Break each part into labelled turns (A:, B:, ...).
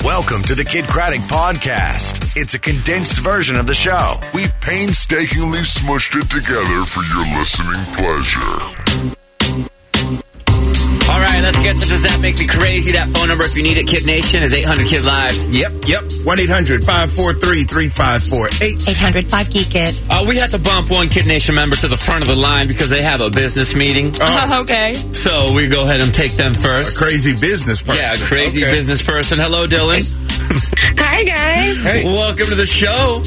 A: Welcome to the Kid Craddock Podcast. It's a condensed version of the show.
B: We've painstakingly smushed it together for your listening pleasure.
C: All right, let's get to Does That Make Me Crazy? That phone number, if you need it, Kid Nation, is 800-KID-LIVE.
D: Yep. 1-800-543-3548.
E: 800-5-GEEK-IT.
C: We had to bump one Kid Nation member to the front of the line because they have a business meeting.
E: Okay.
C: So we go ahead and take them first.
D: A crazy business person.
C: Yeah, a crazy business person. Hello, Dylan.
F: Hi, guys.
D: Hey.
C: Welcome to the show.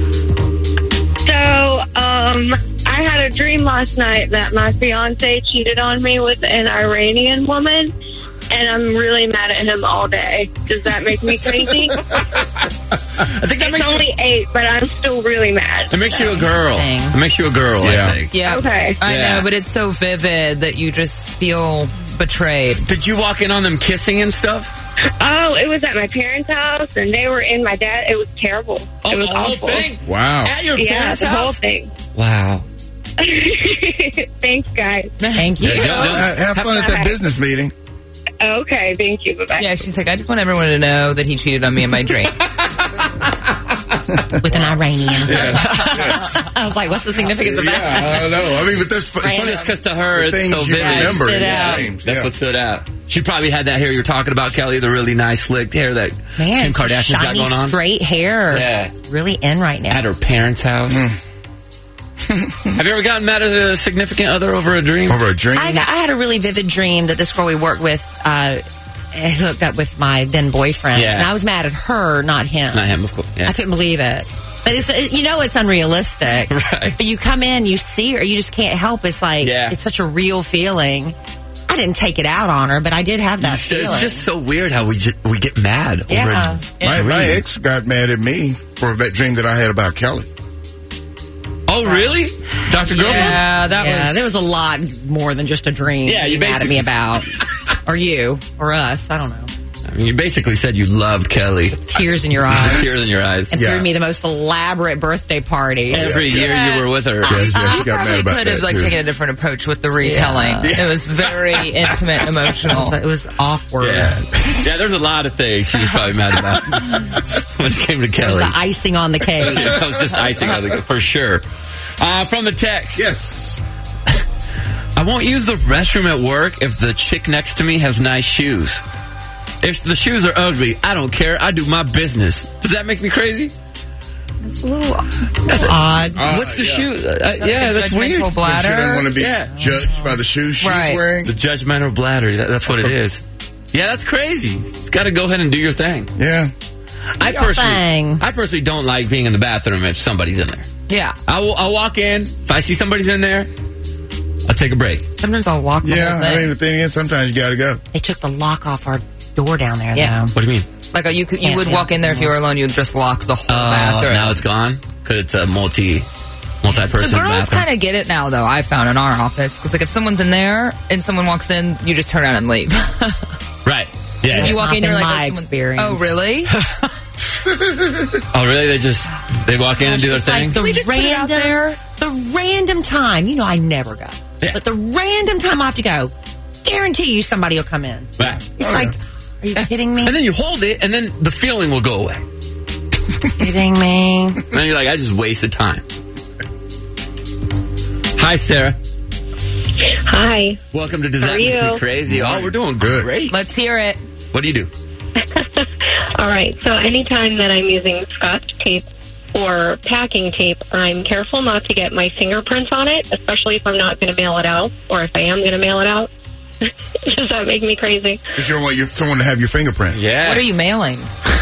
F: So, I had a dream last night that my fiance cheated on me with an Iranian woman, and I'm really mad at him all day. Does that make me crazy?
C: I think that
F: It's only 8, but I'm still really mad.
C: It makes you a girl.
E: Interesting.
C: It makes you a girl,
D: Yeah.
C: I think.
E: Yeah.
F: Okay.
E: I
C: Yeah.
E: know, but it's so vivid that you just feel betrayed.
C: Did you walk in on them kissing and stuff?
F: Oh, it was at my parents' house, and they were in my dad. It was terrible. It was
C: the whole
F: awful.
C: thing?
D: Wow.
C: At your
F: Yeah,
C: parents'
F: the whole
C: house?
F: thing.
C: Wow.
F: Thanks, guys.
E: Thank you.
D: Have fun at that business meeting.
F: Okay, thank you. Bye-bye.
E: Yeah, she's like, I just want everyone to know that he cheated on me in my dream.
G: With an Iranian. I was like, what's the significance of that?
D: Yeah, I don't know. I mean, but there's
C: It's just because to her it's
D: things
C: so
D: you
C: vivid.
D: remember in
E: stood
D: your
E: out.
D: dreams.
C: That's
D: Yeah.
C: what stood out. She probably had that hair you're talking about, Kelly, the really nice slicked hair that
G: Man,
C: Kim Kardashian's got
G: shiny,
C: going on.
G: straight hair.
C: Yeah.
G: Really in right now.
C: At her parents' house. Have you ever gotten mad at a significant other over a dream?
D: Over a dream?
G: I had a really vivid dream that this girl we worked with hooked up with my then boyfriend.
C: Yeah.
G: And I was mad at her, not him.
C: Not him, of course. Yeah.
G: I couldn't believe it. But it's unrealistic.
C: Right.
G: But you come in, you see her, you just can't help. It's like, it's such a real feeling. I didn't take it out on her, but I did have that feeling.
C: It's just so weird how we get mad over
G: Yeah.
D: My ex got mad at me for that dream that I had about Kelly.
C: Oh, really? Dr. Girlfriend?
E: Yeah,
G: there was a lot more than just a dream.
C: Yeah, you
G: mad at
C: basically-
G: me about. Or you, or us, I don't know.
C: I mean, you basically said you loved Kelly.
G: Tears in your eyes.
C: Tears in your eyes.
G: And threw me the most elaborate birthday party.
C: Every year you were with her.
D: Yeah, she got mad about
E: could have
D: that, too.
E: taken a different approach with the retelling.
C: Yeah.
E: It was very intimate, emotional.
G: It was awkward.
C: Yeah, there's a lot of things she was probably mad about when it came to Kelly.
G: The icing on the cake.
C: That was just icing on the cake, for sure. From the text.
D: Yes.
C: I won't use the restroom at work if the chick next to me has nice shoes. If the shoes are ugly, I don't care. I do my business. Does that make me crazy?
G: It's a little odd.
C: What's the shoe? That's weird.
E: Judgmental bladder.
D: She doesn't want to be judged by the shoes she's wearing.
C: The judgmental bladder. That's what it is. Yeah, that's crazy. It's got to go ahead and do your thing.
D: Yeah.
C: I personally don't like being in the bathroom if somebody's in there.
E: Yeah.
C: I'll walk in. If I see somebody's in there, I'll take a break.
E: Sometimes I'll lock the whole
D: Yeah,
E: thing.
D: I mean, the thing is, sometimes you got to go.
G: They took the lock off our door down there,
E: Yeah.
G: though.
C: What do you mean?
E: Like you would walk in there if you were alone. You'd just lock the whole bathroom.
C: Now it's gone because it's a multi-person
E: The girls
C: bathroom.
E: kind of get it now, though. I found in our office because, like, if someone's in there and someone walks in, you just turn around and leave.
C: Right? Yeah.
E: You walk in, you're like,
G: my
E: oh, someone's-
G: experience.
E: oh, really?
C: Oh, really? They walk in and do their
G: It's
C: thing?
G: like the
E: we just put it out there?
G: The random time. You know, I never go.
C: Yeah.
G: But the random time I have to go, guarantee you somebody will come in.
C: Right.
G: It's like, are you kidding me?
C: And then you hold it, and then the feeling will go away.
G: Kidding me?
C: And then you're like, I just wasted time. Hi, Sarah.
F: Hi.
C: Welcome to Does
F: How
C: That
F: are
C: Make Me
F: you?
C: Crazy? Oh, we're doing
D: Good.
C: great.
E: Let's hear it.
C: What do you do?
F: All right. So anytime that I'm using Scotch tape or packing tape, I'm careful not to get my fingerprints on it, especially if I'm not going to mail it out or if I am going to mail it out. Does that make me crazy?
D: Because you don't want someone to have your fingerprint.
C: Yeah.
E: What are you mailing?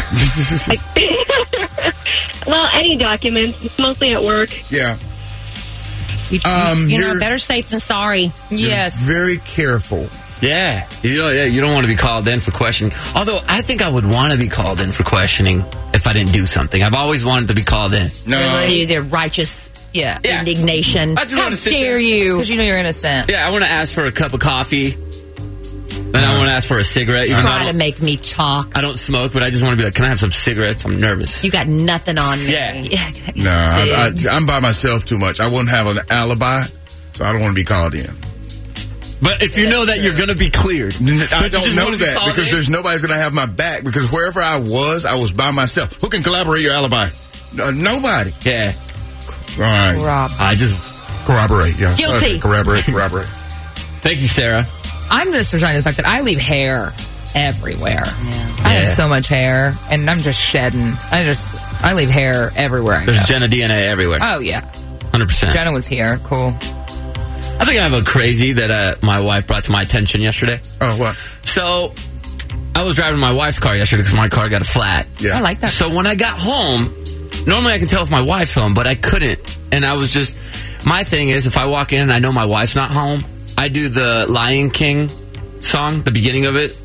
F: Well, any documents, mostly at work.
D: Yeah.
G: You know,
D: you're-
G: better safe than sorry.
E: Yes.
D: Very careful.
C: Yeah. You don't want to be called in for questioning. Although, I think I would want to be called in for questioning if I didn't do something. I've always wanted to be called in.
D: No.
G: Their righteous
E: Yeah.
G: indignation.
C: I just
G: How
C: wanna sit
G: dare
C: there.
G: you?
E: Because you know you're innocent.
C: Yeah, I want to ask for a cup of coffee. Then I want to ask for a cigarette. Even though
G: Try to make me talk.
C: I don't smoke, but I just want to be like, can I have some cigarettes? I'm nervous.
G: You got nothing on me.
C: Yeah.
D: No, I'm by myself too much. I wouldn't have an alibi, so I don't want to be called in.
C: But if you know that you're going to be cleared.
D: I don't know that because there's nobody's going to have my back because wherever I was by myself. Who can collaborate your alibi? Nobody.
C: Yeah.
D: All right.
C: I just
D: corroborate. Yeah.
G: Guilty.
D: Corroborate.
C: Thank you, Sarah.
E: I'm just resigned to the fact that I leave hair everywhere. I have so much hair, and I'm just shedding. I leave hair everywhere I go.
C: There's Jenna DNA everywhere.
E: Oh, yeah.
C: 100%.
E: Jenna was here. Cool.
C: I think I have a crazy that my wife brought to my attention yesterday.
D: Oh, what?
C: So, I was driving my wife's car yesterday because my car got a flat.
D: Yeah.
E: I like that.
C: So, when I got home, normally I can tell if my wife's home, but I couldn't. And I was just... My thing is, if I walk in and I know my wife's not home, I do the Lion King song, the beginning of it.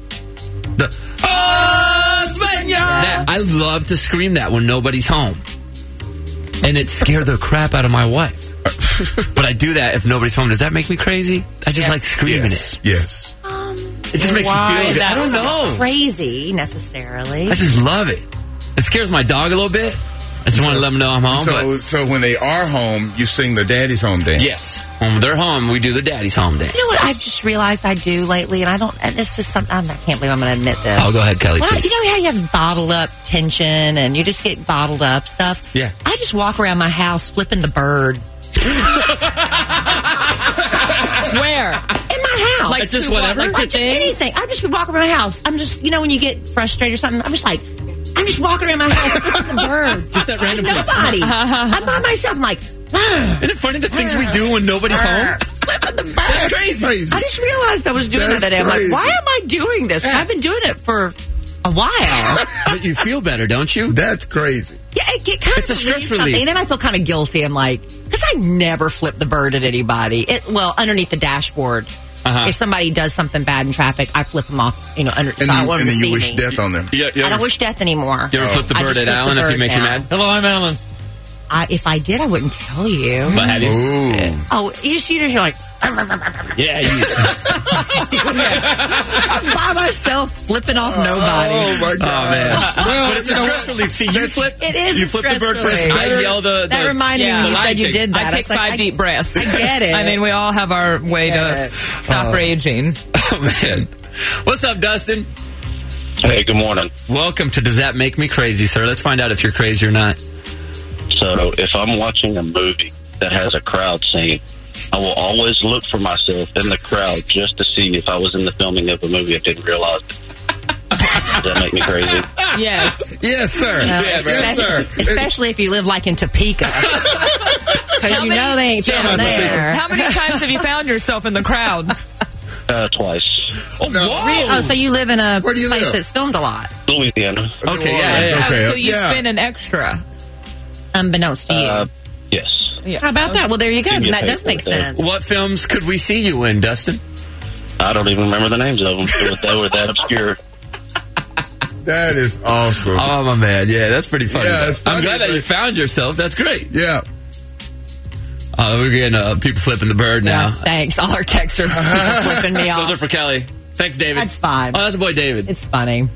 C: I love to scream that when nobody's home. And it scared the crap out of my wife. But I do that if nobody's home. Does that make me crazy? I just like screaming it.
D: Yes.
C: It just makes me feel good. I don't know.
G: Crazy, necessarily.
C: I just love it. It scares my dog a little bit. I just want to let them know I'm home.
D: So when they are home, you sing the daddy's home dance.
C: Yes. When they're home, we do the daddy's home dance.
G: You know what I've just realized I do lately, and this is something, I can't believe I'm going to admit this.
C: Oh, go ahead, Kelly, please.
G: You know how you have bottled up tension and you just get bottled up stuff?
C: Yeah.
G: I just walk around my house flipping the bird.
E: Where?
G: In my house.
C: Like just whatever?
G: Like just anything. I just walk around my house. I'm just, when you get frustrated or something, I'm just walking around my house flipping the bird.
C: Just that random place.
G: Nobody. I'm by myself. I'm like,
C: isn't it funny the things we do when nobody's home?
G: flipping the bird.
C: That's crazy.
G: I just realized I was doing that today. I'm like, why am I doing this? I've been doing it for a while.
C: But you feel better, don't you?
D: That's crazy.
G: Yeah, it kind
C: It's
G: of
C: a stress relief.
G: something. And then I feel kind of guilty. I'm like, because I never flip the bird at anybody. Underneath the dashboard. If somebody does something bad in traffic, I flip them off,
D: And then you wish death on them.
C: I
G: don't wish death anymore.
C: You ever flip the bird at Alan if he makes you mad? Hello, I'm Alan.
G: If I did, I wouldn't tell you.
C: But have you?
D: Ooh.
G: Oh, you're like...
C: Yeah,
G: I'm by myself flipping off nobody.
D: Oh, my God.
C: Oh, man.
D: Well,
C: But it's a stress relief. See, you flip.
G: It is
C: You flip the bird first.
G: stress relief.
C: I yell
G: That reminded me you said you did that.
E: I take 5 deep breaths.
G: I get it.
E: I mean, we all have our way to stop raging.
C: Oh, man. What's up, Dustin?
H: Hey, good morning.
C: Welcome to Does That Make Me Crazy, sir? Let's find out if you're crazy or not.
H: So, if I'm watching a movie that has a crowd singing, I will always look for myself in the crowd just to see if I was in the filming of a movie I didn't realize it. Does that make me crazy?
E: Yes.
D: Yes, sir. Yes, sir.
G: Especially if you live like in Topeka. Because you know they ain't down there.
E: How many times have you found yourself in the crowd?
H: Twice.
C: Oh,
D: No.
C: whoa.
G: Oh, so you live in a
D: Where do you
G: place
D: live?
G: that's filmed a lot.
H: Louisiana.
C: Okay, yeah.
D: Okay,
E: So you've
D: yeah.
E: been an extra.
G: Unbeknownst to you.
H: Yes.
E: Yeah.
G: How about that? Well, there you go.
H: Give me a
G: That does
H: paper
G: make
H: with that.
G: sense.
C: What films could we see you in, Dustin?
H: I don't even remember the names of them. They were that obscure.
D: That is awesome.
C: Oh, my man. Yeah, that's pretty funny.
D: Yeah, it's funny,
C: I'm glad that
D: but-
C: you found yourself. That's great.
D: Yeah.
C: We're getting people flipping the bird now.
G: Thanks. All our texts are flipping me
C: Those are
G: off.
C: for Kelly. Thanks, David.
G: That's fine.
C: Oh, that's a boy, David.
G: It's funny.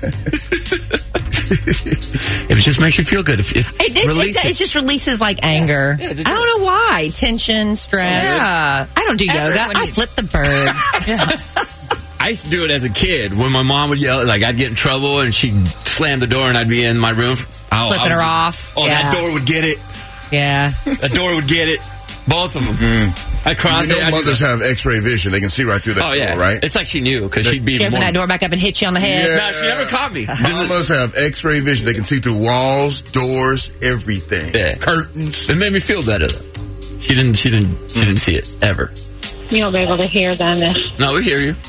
C: It just makes you feel good. If
G: It just releases like anger.
C: Yeah,
G: I don't know why. Tension, stress.
E: Yeah.
G: I don't do yoga.
E: Everyone
G: I
E: needs-
G: flip the bird.
C: I used to do it as a kid when my mom would yell, like I'd get in trouble and she'd slam the door and I'd be in my room.
G: Flipping her off.
C: Oh,
G: Yeah.
C: that door would get it.
G: Yeah.
C: That door would get it. Both of them. I crossed
D: You know
C: it.
D: mothers have X-ray vision. They can see right through that
C: Oh, yeah.
D: door, right?
C: It's like she knew because she'd be
G: She opened
C: more.
G: that door back up and hit you on the head.
D: Yeah.
C: No, she never caught me.
D: Mamas have X-ray vision. They can see through walls, doors, everything.
C: Yeah.
D: Curtains.
C: It made me feel better though. She didn't see it ever.
F: You won't be able to hear them. If...
C: No, we hear you.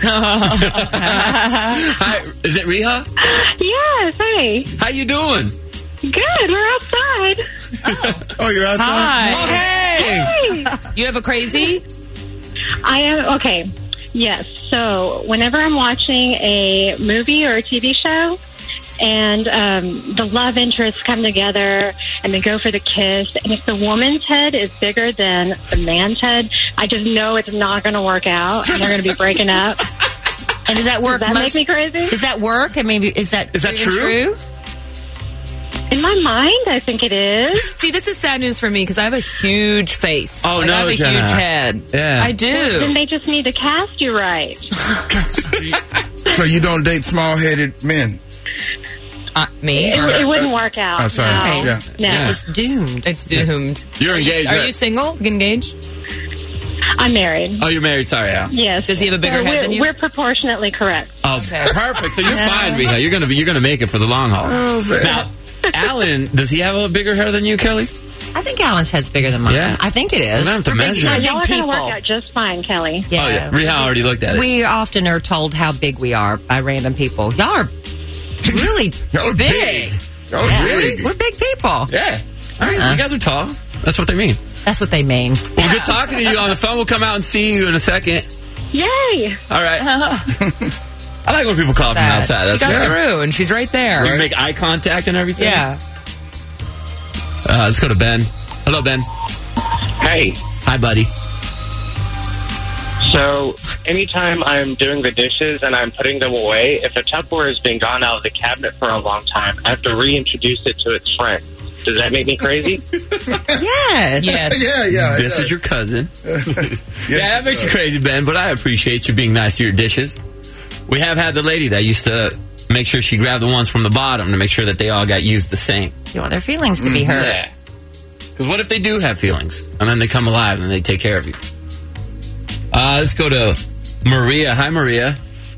C: Hi, is it Riha?
F: Yes, hey.
C: How you doing?
F: Good, we're outside.
D: Oh, you're outside?
E: Hi.
C: Oh, hey!
F: Hey.
E: You have a crazy?
F: I am, okay. Yes, so whenever I'm watching a movie or a TV show, and the love interests come together and they go for the kiss, and if the woman's head is bigger than the man's head, I just know it's not going to work out and they're going to be breaking up.
G: And does that work?
F: Does that make me crazy?
G: Does that work? I mean, is that
C: true?
F: In my mind, I think it is.
E: See, this is sad news for me because I have a huge face.
C: Oh, no,
E: I have a
C: Jenna.
E: huge head.
C: Yeah.
E: I do.
F: Then they just need to cast you right.
D: So you don't date small-headed men?
E: Me?
F: It wouldn't work out.
D: Oh, sorry.
F: No.
D: Yeah.
F: No.
G: It's doomed.
E: It's doomed.
C: You're engaged.
E: Are
C: right?
E: you single? Engaged?
F: I'm married.
C: Oh, you're married. Sorry, Al.
F: Yes.
E: Does he have a bigger head than you?
F: We're proportionately correct.
C: Oh,
E: Okay.
C: perfect. So you're fine, Riha. You're gonna make it for the long haul. Now, Alan, does he have a bigger hair than you, Kelly?
G: I think Alan's head's bigger than mine.
C: Yeah.
G: I think it is.
C: We don't have to
G: We're big-
C: measure.
G: we're
C: Yeah,
G: big
F: Y'all are going to
G: people.
F: work out just fine, Kelly.
G: Yeah.
C: Oh, yeah. Riha already looked at it.
G: We often are told how big we are by random people. Y'all are really
D: Y'all are big. Y'all are big.
G: We're big people.
C: Yeah. All right. You guys are tall. That's what they mean.
G: That's what they mean.
C: Well, good talking to you on the phone. We'll come out and see you in a second.
F: Yay!
C: All right. I like when people call from outside.
E: She
C: That's
E: got
C: good.
E: through, and she's right there.
C: You make eye contact and everything.
E: Yeah.
C: Let's go to Ben. Hello, Ben.
I: Hey,
C: Hi, buddy.
I: so anytime I'm doing the dishes and I'm putting them away, if a Tupperware has been gone out of the cabinet for a long time, I have to reintroduce it to its friend. Does that make me crazy?
G: Yes.
E: Yes.
D: Yeah.
C: This is your cousin. Yeah, that makes you crazy, Ben, but I appreciate you being nice to your dishes. We have had the lady that used to make sure she grabbed the ones from the bottom to make sure that they all got used the same.
G: You want their feelings to be hurt.
C: Yeah. Because what if they do have feelings and then they come alive and they take care of you? Let's go to Maria. Hi, Maria.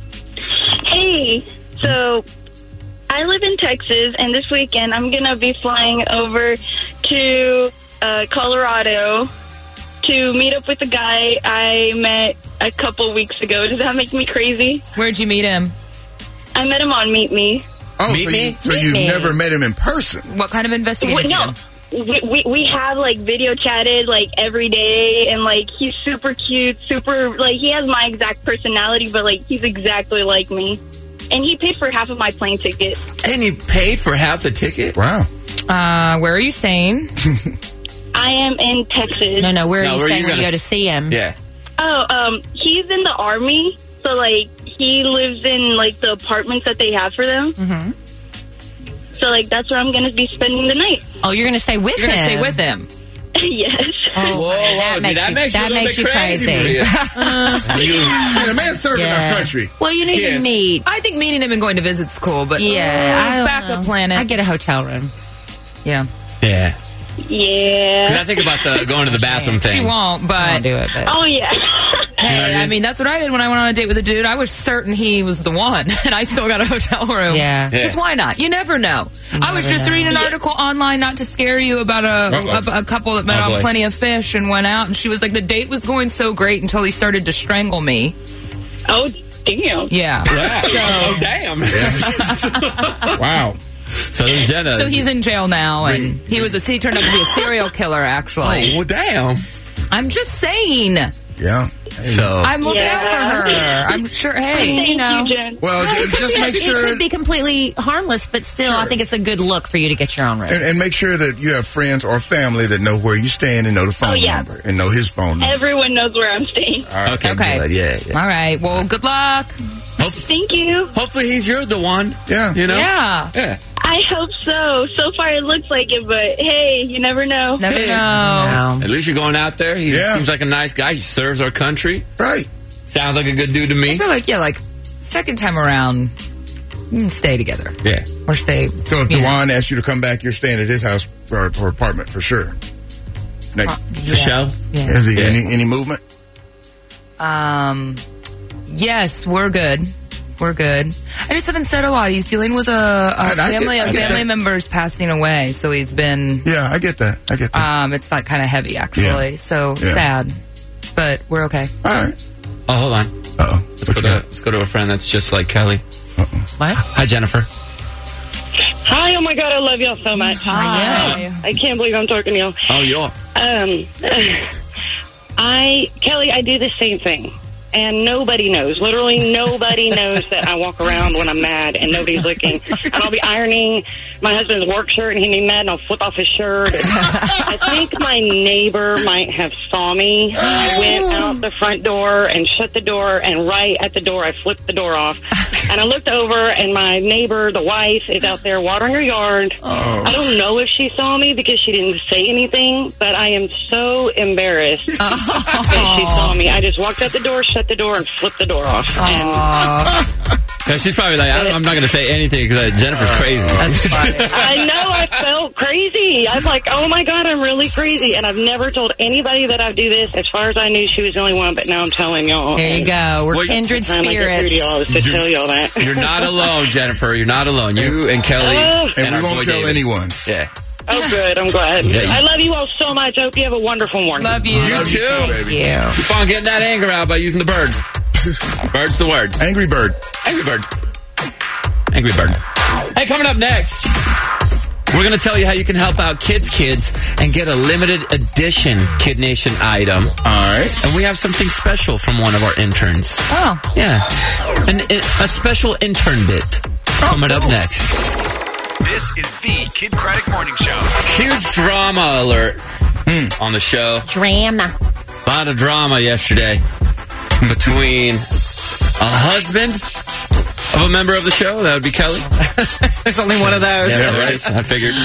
J: Hey, so I live in Texas, and this weekend I'm going to be flying over to Colorado to meet up with a guy I met a couple weeks ago. Does that make me crazy?
E: Where'd you meet him?
J: I met him on Meet Me.
D: Oh,
C: Meet me?
D: So you've never met him in person?
E: What kind of investigation?
J: No. We have, like, video chatted, like, every day, and, like, he's super cute, he has my exact personality, but, like, he's exactly like me. And he paid for half of my plane ticket.
C: And you paid for half the ticket?
D: Wow.
E: Where are you staying?
J: I am in Texas.
G: No, where are
C: No,
G: you
C: where
G: staying
C: you
G: when you
C: gonna
G: go to see him?
C: Yeah.
J: Oh, he's in the Army, so, like, he lives in, like, the apartments that they have for them.
G: Mm-hmm.
J: So, like, that's where I'm going to be spending the night.
G: Oh, you're going to stay with
E: You're
G: him?
E: going to stay with him.
J: Yes.
G: Oh,
C: Whoa,
G: that makes you a little bit crazy.
C: Maria.
D: Man, a man serving our country.
G: Well, you need to
C: Yes.
G: meet.
E: I think meeting him and going to visit's cool, but
G: I don't
E: backup
G: know.
E: planet.
G: I get a hotel room.
E: Yeah.
C: Yeah.
J: Yeah.
C: Because I think about the going to the bathroom thing.
E: She won't, but
G: I'll do it. But
J: Oh, yeah.
E: hey, I mean, that's what I did when I went on a date with a dude. I was certain he was the one, and I still got a hotel room.
G: Yeah.
E: Because why not? You never know. I was just reading an article online, not to scare you, about a couple that met
C: Oh,
E: on
C: boy.
E: Plenty of Fish and went out, and she was like, the date was going so great until he started to strangle me.
J: Oh, damn.
E: Yeah.
C: Yeah.
E: So,
C: Oh, damn.
D: Wow.
C: So there's Jenna.
E: so he's in jail now, and he turned out to be a serial killer, actually.
C: Oh, well, damn.
E: I'm just saying.
D: Yeah.
C: So
E: I'm looking out for her.
J: Yeah.
E: I'm sure, hey.
J: Thank
G: know.
J: you, Jen.
D: Well, just make
G: it
D: sure
G: could be completely harmless, but still, I think it's a good look for you to get your own room.
D: and make sure that you have friends or family that know where you stand and know the phone
J: yeah.
D: number and know his phone number.
J: Everyone knows where I'm staying.
C: okay,
E: Okay.
C: good. Yeah.
E: All right. Well, good luck.
J: Thank you.
C: Hopefully you're the one.
D: Yeah.
C: You know?
E: Yeah.
C: Yeah.
J: I hope so. So far, it looks like it, but hey, you never know.
E: Never know.
G: No.
C: At least you're going out there. He
D: Yeah.
C: seems like a nice guy. He serves our country.
D: Right.
C: Sounds like a good dude to
E: I
C: me.
E: feel like, second time around, you can stay together.
C: Yeah.
E: Or stay.
D: So if Dewan asks you to come back, you're staying at his house or apartment for sure. Next.
C: For show?
E: Yeah.
D: Is there any movement?
E: Yes, we're good. We're good. I just haven't said a lot. He's dealing with a family member's passing away, so he's been.
D: Yeah, I get that.
E: It's like kind of heavy, actually.
D: Yeah.
E: So
D: Yeah.
E: sad, but we're okay.
D: All right.
C: Oh, hold on.
D: Uh-oh.
C: Let's go to a friend that's just like Kelly.
G: What?
C: Hi, Jennifer.
F: Hi, oh my God, I love y'all so much.
E: Hi.
F: I can't believe I'm talking to y'all.
C: Oh, you are.
F: Kelly, I do the same thing. And nobody knows. Literally nobody knows that I walk around when I'm mad and nobody's looking. And I'll be ironing
K: my husband's work shirt, and he'd be mad, and I'll flip off his shirt. I think my neighbor might have saw me. I went out the front door and shut the door, and right at the door, I flipped the door off. And I looked over, and my neighbor, the wife, is out there watering her yard. I don't know if she saw me because she didn't say anything, but I am so embarrassed that she saw me. I just walked out the door, shut the door, and flipped the door off.
C: Yeah, she's probably like, I'm not going to say anything because Jennifer's crazy.
K: I know, I felt crazy. I was like, oh my God, I'm really crazy. And I've never told anybody that I do this. As far as I knew, she was the only one, but now I'm telling y'all.
G: There you go. We're kindred spirits.
K: To tell y'all that.
C: You're not alone, Jennifer. You're not alone. You and Kelly.
D: And we won't tell anyone.
C: Yeah.
K: Oh, good. I'm glad.
C: Yeah.
K: I love you all so much. I hope you have a wonderful morning.
E: Love you.
C: You too.
G: Thank you.
C: Keep on getting that anger out by using the bird. Bird's the word.
D: Angry Bird.
C: Angry Bird. Angry Bird. Hey, coming up next, we're going to tell you how you can help out Kids and get a limited edition Kid Nation item.
D: All right.
C: And we have something special from one of our interns.
E: Oh.
C: Yeah. A special intern bit. Coming up next.
A: This is the Kid Craddock Morning Show.
C: Huge drama alert on the show.
G: Drama.
C: A lot of drama yesterday between a husband of a member of the show. That would be Kelly.
G: There's only one of those.
C: Yeah, there it is. I figured.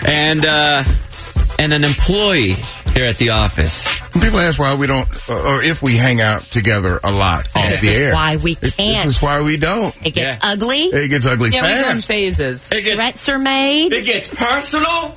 C: And an employee here at the office.
D: People ask why we don't, or if we hang out together a lot off the air.
G: Why we can't.
D: This is why we don't.
G: It gets ugly.
D: It gets ugly
E: Yeah, we go in
D: fast.
E: phases.
G: Threats are made.
C: It gets personal.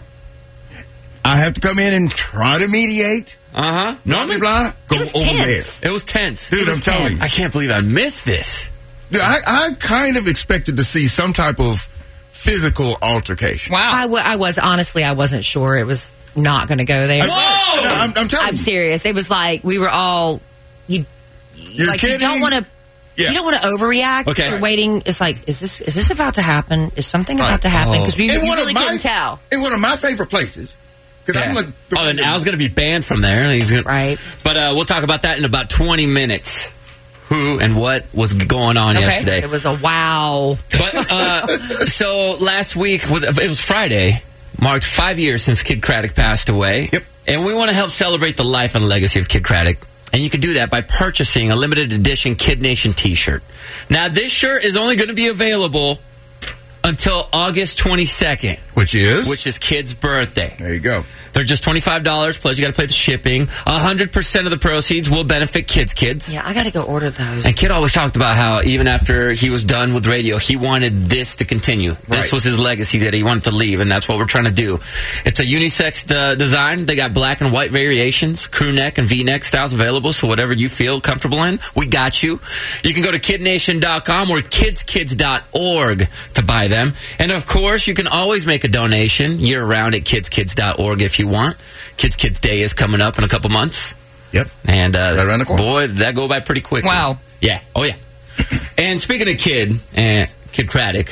D: I have to come in and try to mediate.
C: Uh-huh.
D: Normally, blah, go
G: It was
D: over
G: tense.
C: It was tense.
D: there. Dude, I'm telling you.
C: I can't believe I missed this.
D: Dude, I kind of expected to see some type of physical altercation.
E: Wow.
G: I was honestly, I wasn't sure it was not going to go there.
D: I'm telling
G: I'm
D: you.
G: serious. It was like we were all
D: You're
G: like
D: kidding?
G: you don't want to.
D: Yeah.
G: You don't want to overreact.
C: Okay.
G: You're waiting. It's like, is this about to happen? Is something about to happen? Because we
D: In
G: you
D: one of
G: really
D: my-
G: couldn't tell.
D: In one of my favorite places. Because I'm like,
C: Oh, then Al's going to be banned from there. He's gonna,
G: Right.
C: But we'll talk about that in about 20 minutes. Who and what was going on yesterday.
G: It was a wow.
C: But so last week it was Friday, marked 5 years since Kid Craddock passed away.
D: Yep.
C: And we want to help celebrate the life and legacy of Kid Craddock. And you can do that by purchasing a limited edition Kid Nation t-shirt. Now, this shirt is only going to be available until August 22nd.
D: Which is
C: Kid's birthday.
D: There you go.
C: They're just $25, plus you got to pay the shipping. 100% of the proceeds will benefit Kids.
G: Yeah, I got to go order those.
C: And Kid always talked about how even after he was done with radio, he wanted this to continue. This
D: Right.
C: was his legacy that he wanted to leave, and that's what we're trying to do. It's a unisex design. They got black and white variations, crew neck and V-neck styles available, so whatever you feel comfortable in, we got you. You can go to kidnation.com or kidskids.org to buy them. And, of course, you can always make a donation year-round at kidskids.org if you want. Kids Day is coming up in a couple months.
D: Yep.
C: And
D: Right around the corner.
C: boy, that go by pretty quick.
E: Wow.
C: Yeah. Oh, yeah. And speaking of Kid Craddock,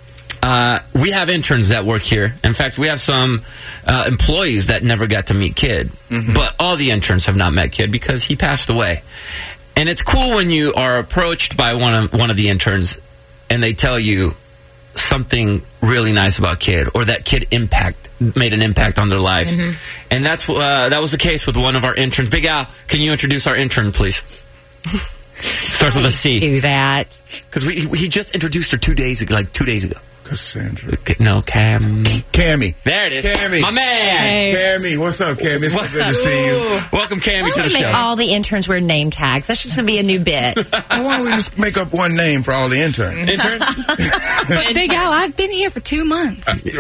C: we have interns that work here. In fact, we have some employees that never got to meet Kid.
D: Mm-hmm.
C: But all the interns have not met Kid because he passed away. And it's cool when you are approached by one of the interns and they tell you something really nice about Kid, or that Kid made an impact on their life.
E: Mm-hmm.
C: And that was the case with one of our interns. Big Al, can you introduce our intern, please? Starts with a C.
G: Do that.
C: Because he just introduced her 2 days ago, like 2 days ago.
D: Cassandra.
C: No, Cam.
D: Cammy.
C: There it is.
D: Cammy.
C: My man.
E: Hey.
D: Cammy, what's up, Cammy? It's so
C: What's
D: good
C: up?
D: to see you.
C: Welcome, Cammy,
G: Why
C: to the
G: don't we
C: show.
G: make all the interns wear name tags? That's just going to be a new bit.
D: Why don't we just make up one name for all the interns?
C: Intern?
L: But Big Al, I've been here for 2 months.
E: Girl,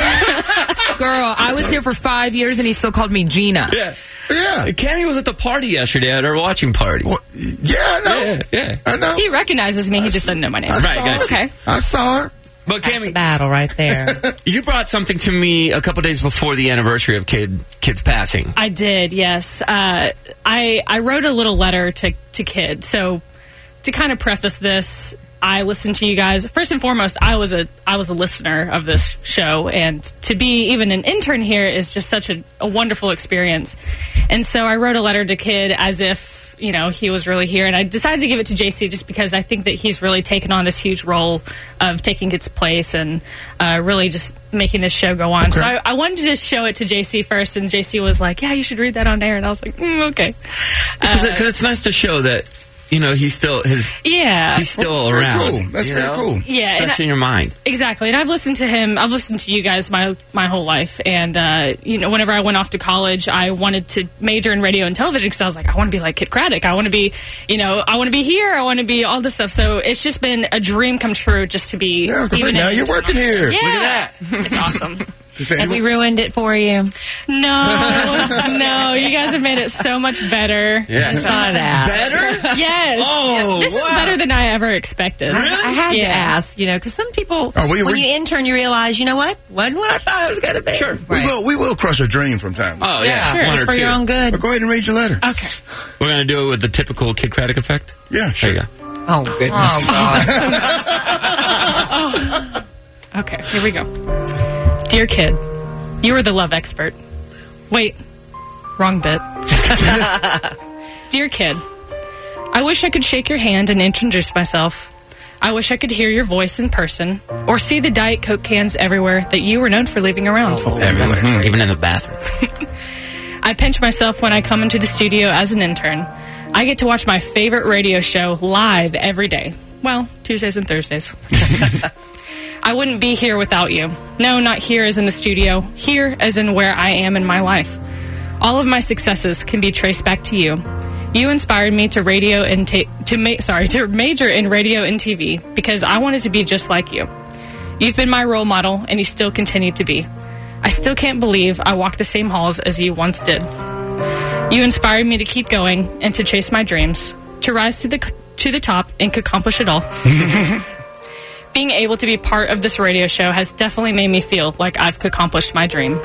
E: I was here for 5 years and he still called me Gina.
C: Yeah.
D: Yeah.
C: Cammy was at the party yesterday, at our watching party.
D: Well, yeah, I know.
C: Yeah.
D: I know.
L: He recognizes me. He just doesn't know my name.
D: I
C: Right,
D: saw
C: guys.
D: her.
L: Okay.
D: I saw her.
C: But Cammy,
G: Battle right there.
C: you brought something to me a couple days before the anniversary of Kid's passing.
L: I did, yes. I wrote a little letter to Kid. So to kind of preface this, I listen to you guys. First and foremost, I was a listener of this show, and to be even an intern here is just such a wonderful experience. And so I wrote a letter to Kid as if, you know, he was really here, and I decided to give it to JC just because I think that he's really taken on this huge role of taking its place and really just making this show go on. Okay. So I wanted to just show it to JC first, and JC was like, yeah, you should read that on air, and I was like, okay.
C: Because it's nice to show that, you know, he's still he's still around.
D: Cool. That's very cool.
L: Yeah,
C: especially in your mind.
L: Exactly. And I've listened to him. I've listened to you guys my whole life. And you know, whenever I went off to college, I wanted to major in radio and television because I was like, I want to be like Kid Craddock. I want to be, you know, I want to be here. I want to be all this stuff. So it's just been a dream come true just to be.
D: Yeah, because now you're working here.
L: Yeah.
D: Look at that.
L: It's awesome.
G: Have we ruined it for you?
L: No, you guys have made it so much better.
C: Yeah.
G: It's not that.
C: Better?
L: Yes.
C: Oh,
L: this is better than I ever expected.
G: Really? I had to ask, you know, because some people, when you intern, you realize, you know what? Wasn't what I thought it was going to be.
D: Sure. We will crush a dream from time to time.
C: Oh, yeah.
G: Sure.
C: One
G: It's
C: or
G: for
C: two.
G: your own good.
D: But go ahead and read your letter.
L: Okay.
C: We're going to do it with the typical Kid Craddock effect?
D: Yeah, sure.
C: There you go.
G: Oh, goodness.
L: Oh, God. Okay, here we go. Dear Kid, you are the love expert. Wait, wrong bit. Dear Kid, I wish I could shake your hand and introduce myself. I wish I could hear your voice in person or see the Diet Coke cans everywhere that you were known for leaving around.
C: Everywhere, even in the bathroom.
L: I pinch myself when I come into the studio as an intern. I get to watch my favorite radio show live every day. Well, Tuesdays and Thursdays. I wouldn't be here without you. No, not here as in the studio. Here as in where I am in my life. All of my successes can be traced back to you. You inspired me to major in radio and TV because I wanted to be just like you. You've been my role model, and you still continue to be. I still can't believe I walk the same halls as you once did. You inspired me to keep going and to chase my dreams, to rise to the top and accomplish it all. Being able to be part of this radio show has definitely made me feel like I've accomplished my dream.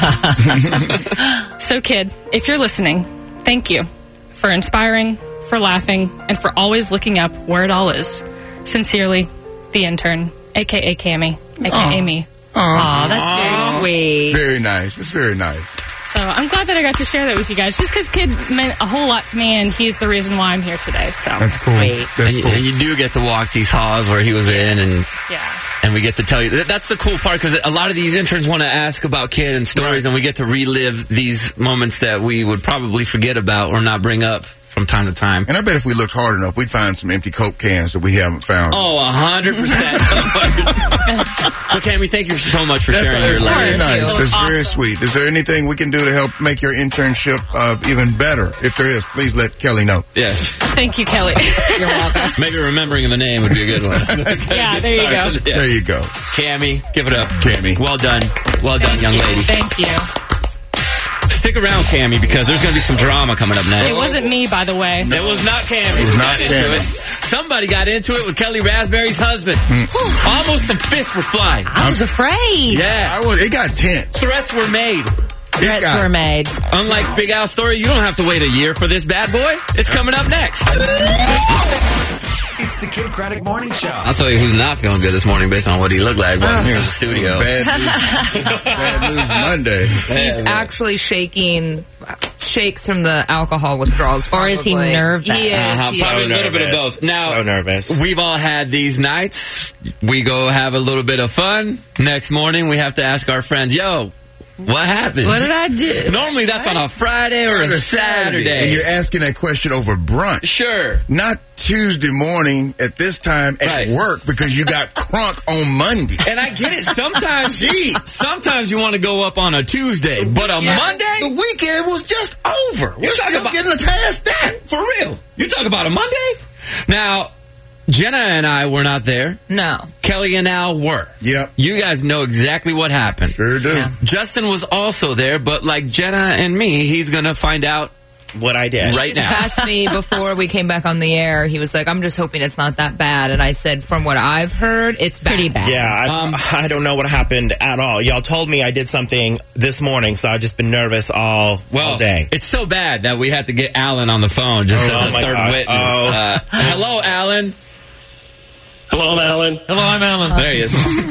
L: So, Kid, if you're listening, thank you for inspiring, for laughing, and for always looking up where it all is. Sincerely, the intern, a.k.a. Cammie, a.k.a. me.
G: Aw, that's very sweet.
D: Very nice. It's very nice.
L: So I'm glad that I got to share that with you guys, just because Kid meant a whole lot to me, and he's the reason why I'm here today. So
D: that's cool.
C: And you do get to walk these halls where he was in, and we get to tell you. That's the cool part, because a lot of these interns want to ask about Kid and stories, and we get to relive these moments that we would probably forget about or not bring up from time to time.
D: And I bet if we looked hard enough, we'd find some empty Coke cans that we haven't found.
C: Oh, 100%. Well, Cammie, thank you so much for sharing your letter.
D: Very nice. That's very sweet. Is there anything we can do to help make your internship even better? If there is, please let Kelly know.
C: Yeah.
L: Thank you, Kelly.
G: You're welcome.
C: Maybe remembering the name would be a good one.
L: Yeah, there you go.
C: Yeah.
D: There you go.
C: Cammie, give it up.
D: Cammie.
C: Well done. Well done, young lady.
L: Thank you.
C: Stick around, Cammie, because there's going to be some drama coming up next.
L: It wasn't me, by the way.
C: It was not Cammie.
D: It was not
C: into
D: Cammie.
C: it. Somebody got into it with Kelly Raspberry's husband. Almost some fists were flying.
G: I was afraid.
C: Yeah.
D: It got tense.
C: Threats were made.
G: Threats were made.
C: Unlike Big Al's story, you don't have to wait a year for this bad boy. It's coming up next.
A: It's the Kid Craddock Morning Show.
C: I'll tell you who's not feeling good this morning based on what he looked like walking here in the studio.
D: Bad news Monday.
E: He's actually shaking shakes from the alcohol withdrawals.
G: Or is he
E: probably.
G: nervous?
E: He is.
C: Probably a little bit of both. Now,
M: So nervous.
C: We've all had these nights. We go have a little bit of fun. Next morning, we have to ask our friends, yo, what happened?
G: What did I do?
C: Normally, that's on a Friday or a Saturday.
D: And you're asking that question over brunch.
C: Sure.
D: Not Tuesday morning at this time at work because you got crunk on Monday.
C: And I get it. Sometimes you want to go up on a Tuesday, but a Monday?
D: The weekend was just over. We're still getting past that.
C: For real. You talk about a Monday? Now, Jenna and I were not there.
E: No.
C: Kelly and Al were.
D: Yep.
C: You guys know exactly what happened.
D: Sure do. Yeah.
C: Justin was also there, but like Jenna and me, he's going to find out
M: what I did
C: right now.
E: He asked me before we came back on the air. He was like, I'm just hoping it's not that bad. And I said, from what I've heard, it's
G: pretty bad.
M: Yeah, I don't know what happened at all. Y'all told me I did something this morning, so I've just been nervous all day.
C: It's so bad that we had to get Alan on the phone just as a third witness. Hello, Alan.
N: Hello, I'm Alan.
M: Hello, I'm Alan.
C: There he is.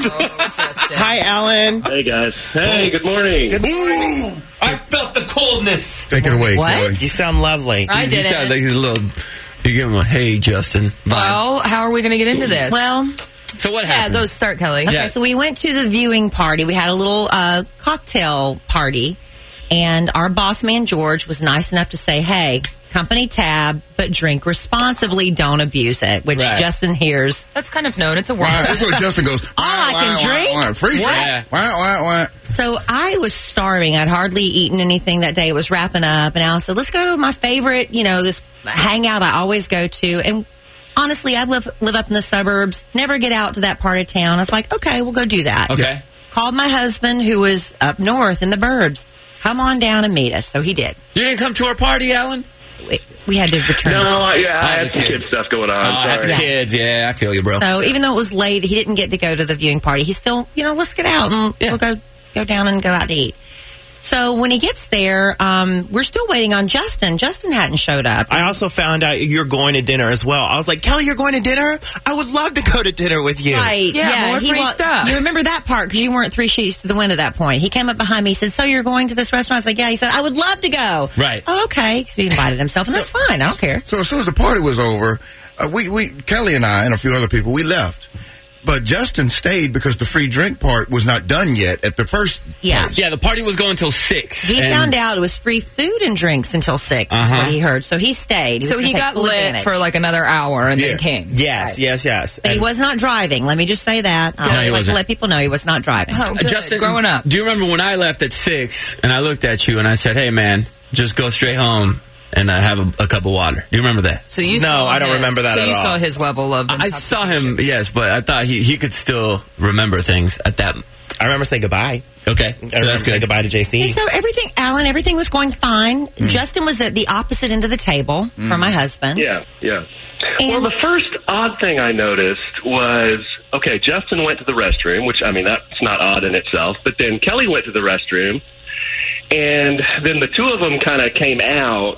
M: Hi, Alan.
N: Hey, guys. Hey, good morning.
M: Good morning.
C: I felt the coldness.
D: Take it away,
G: What?
D: Kelly.
M: You sound lovely.
E: I
C: You
E: did
C: sound
E: it.
C: like he's a little. You give him a hey, Justin. vibe.
E: Well, how are we going to get into this?
G: Well,
C: So what
E: yeah,
C: happened?
E: go start, Kelly.
G: okay,
C: Yeah.
G: so we went to the viewing party. We had a little cocktail party, and our boss man, George, was nice enough to say, hey, company tab, but drink responsibly, don't abuse it, which
C: Right.
G: Justin hears.
E: That's kind of known. It's a word.
D: That's what Justin goes.
G: All I can drink?
D: Free
C: What?
D: drink.
G: So I was starving. I'd hardly eaten anything that day. It was wrapping up, and Alice said, let's go to my favorite, this hangout I always go to. And honestly, I live up in the suburbs, never get out to that part of town. I was like, okay, we'll go do that.
C: Okay.
G: Called my husband, who was up north in the burbs. Come on down and meet us. So he did.
C: You didn't come to our party, Alan?
G: We had to return.
N: No, I
C: Oh,
N: had
C: the
N: some kid
C: kids.
N: stuff going on.
C: Oh, I had the
N: Sorry.
C: kids. Yeah, I feel you, bro.
G: So even though it was late, he didn't get to go to the viewing party. He's still, let's get out and we'll go down and go out to eat. So when he gets there, we're still waiting on Justin. Justin hadn't showed up.
M: I also found out you're going to dinner as well. I was like, Kelly, you're going to dinner? I would love to go to dinner with you.
G: Right.
E: Yeah, more free stuff.
G: You remember that part because you weren't 3 sheets to the wind at that point. He came up behind me. He said, so you're going to this restaurant? I was like, yeah. He said, I would love to go.
C: Right.
G: Oh, okay. So he invited himself, and that's fine. I don't care.
D: So as soon as the party was over, Kelly and I and a few other people, we left. But Justin stayed because the free drink part was not done yet at the first.
G: Yeah.
C: Yeah, the party was going till 6.
G: He found out it was free food and drinks until 6, is what he heard. So he stayed.
E: So
G: was
E: he
G: gonna
E: got
G: take full
E: lit
G: advantage.
E: for like another hour and then came.
M: Yes.
G: But he was not driving. Let me just say that. I
C: No, he
G: always like to
C: wasn't.
G: let people know he was not driving.
E: Oh, good.
C: Justin,
E: Growing up.
C: Do you remember when I left at 6 and I looked at you and I said, hey, man, just go straight home and have a cup of water? Do you remember that?
E: So you
M: No,
E: saw
M: I don't
E: his-
M: remember that
E: So
M: at
E: you
M: all.
E: saw his level of
C: I saw him, yes, but I thought he could still remember things at that.
M: I remember saying goodbye.
C: Okay,
M: I remember saying goodbye to JC.
G: And so everything was going fine. Justin was at the opposite end of the table from my husband.
N: Yeah.
G: And
N: Well, the first odd thing I noticed was, okay, Justin went to the restroom, which, that's not odd in itself, but then Kelly went to the restroom, and then the two of them kind of came out,